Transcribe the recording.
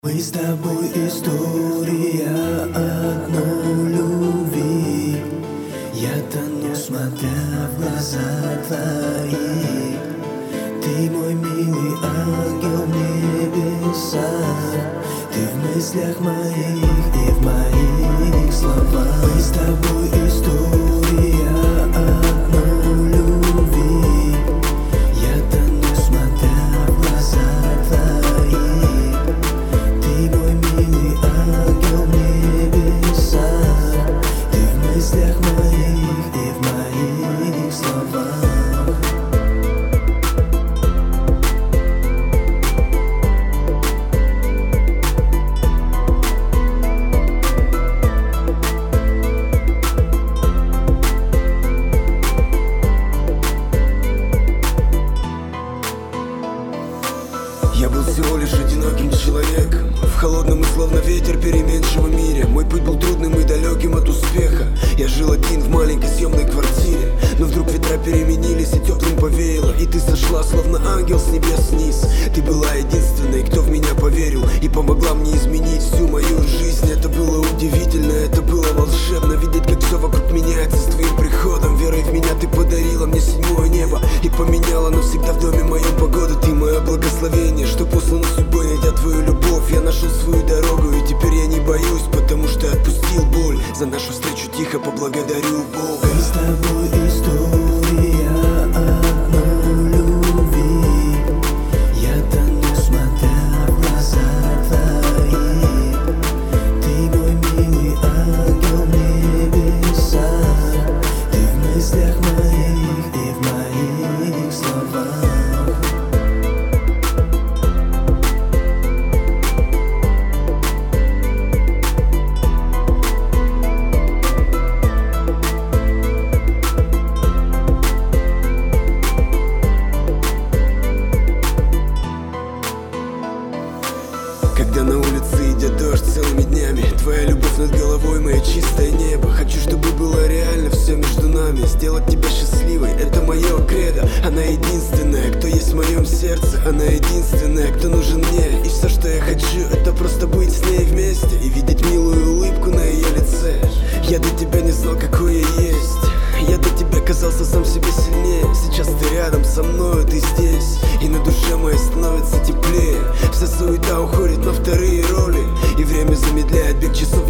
Мы с тобой история одной любви. Я тону, смотря в глаза твои. Ты мой милый ангел в небесах. Ты в мыслях моих и в моих словах. Мы с тобой история одной любви. Я тону, смотря в глаза твои. Ты мой милый ангел в небесах. Ты в мыслях моих и в моих словах. Я был всего лишь одиноким человеком в холодном и словно ветер переменчивого мире. Мой путь был трудным и далеким от успеха. Я жил один в маленькой съемной квартире. Но вдруг ветра переменились и теплым повеяло. И ты сошла, словно ангел с небес вниз. Ты была единственной, кто в меня поверил и помогла мне изменить всю мою жизнь. Это было удивительно, это было волшебно. Видеть, как все вокруг меняется с твоим приходом. Верой в меня ты подарила мне седьмое небо и поменяла навсегда в доме мою погоду. Ты мое благословение, что послано судьбой, найдя твою любовь. Я нашел свою дорогу, и теперь я не боюсь, потому что отпустил боль. За нашу встречу тихо поблагодарю Бога. Мы с тобой история одной любви. Я тону, смотря в глаза твои. Ты мой милый ангел в небесах. Ты в мыслях моих и в моих словах. Когда на улице идет дождь целыми днями, твоя любовь над головой, мое чистое небо. Хочу, чтобы было реально все между нами. Сделать тебя счастливой, это мое кредо. Она единственная, кто есть в моем сердце. Она единственная, кто нужен мне. И все, что я хочу, это просто быть с ней вместе и видеть милую улыбку на ее лице. Я до тебя не знал, какой я есть. Я до тебя казался сам себе сильнее. Сейчас ты рядом со мной, ты здесь, и на душе моей становится теплее. Вся суета уходит на вторые роли, и время замедляет бег часов